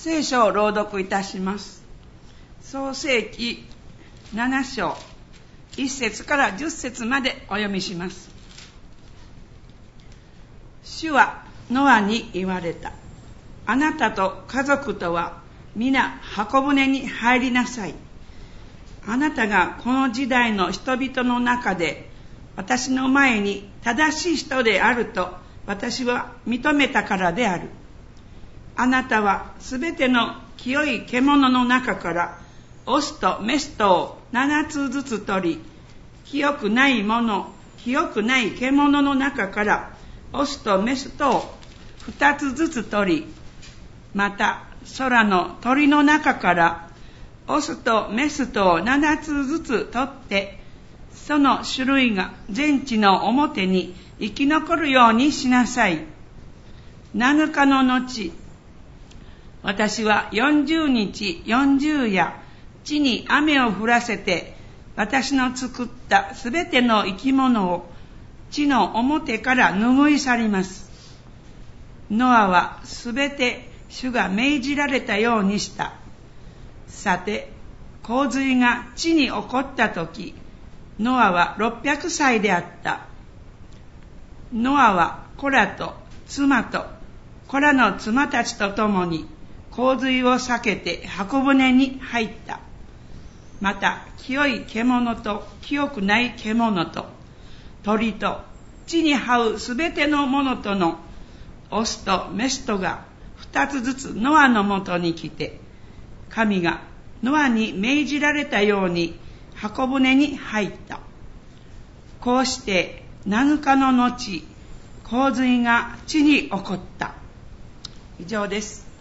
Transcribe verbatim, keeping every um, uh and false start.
聖書を朗読いたします。創世記なな章いっ節からじゅっ節までお読みします。主はノアに言われた。あなたと家族とは皆箱舟に入りなさい。あなたがこの時代の人々の中で私の前に正しい人であると私は認めたからである。あなたはすべての清い獣の中からオスとメスとを七つずつ取り、清くないもの、清くない獣の中からオスとメスとを二つずつ取り、また空の鳥の中からオスとメスとを七つずつ取って、その種類が全地の表に生き残るようにしなさい。七日の後、私は四十日四十夜、地に雨を降らせて、私の作ったすべての生き物を地の表から拭い去ります。ノアはすべて主が命じられたようにした。さて、洪水が地に起こったとき、ノアはろっぴゃくさいであった。ノアはコラと妻とコラの妻たちと共に洪水を避けて箱舟に入った。また清い獣と清くない獣と鳥と地に這うすべてのものとのオスとメスとが二つずつノアのもとに来て、神がノアに命じられたように箱舟に入った。こうして七日の後、洪水が地に起こった。以上です。